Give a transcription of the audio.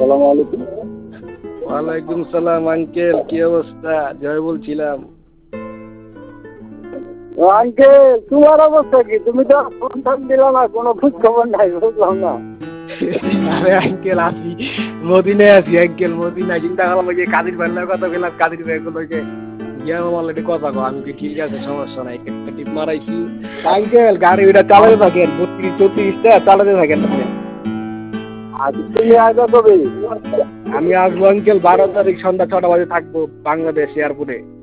আসসালামু আলাইকুম। ওয়ালাইকুম সালাম আঙ্কেল, কি অবস্থা? জয় বলছিলাম। আঙ্কেল তোমার অবস্থা কি? তুমি তো ফোন টোন দিলা না, কোনো খোঁজ খবর নাই, বুঝলাম না। আরে আঙ্কেল আছি, মদিনায় আছি আঙ্কেল, মদিনায়। চিন্তা করলাম ওই যে কাদির ভাইয়ের কথা বললাম, কাদির ভাই গুলো গিয়া অলরেডি কথা কো। আমি কি ঠিক আছে, সমস্যা নাই, একটা টিপ মারাইছি। আঙ্কেল গাড়ি ওইটা চালাতে থাকেন, 32-34টা চালাতে থাকেন আপনি। আজ তুমি আসবে কবে? আমি আসবো আঙ্কেল 12 তারিখ সন্ধ্যা 6টা বাজে থাকবো বাংলাদেশ এয়ারপোর্টে।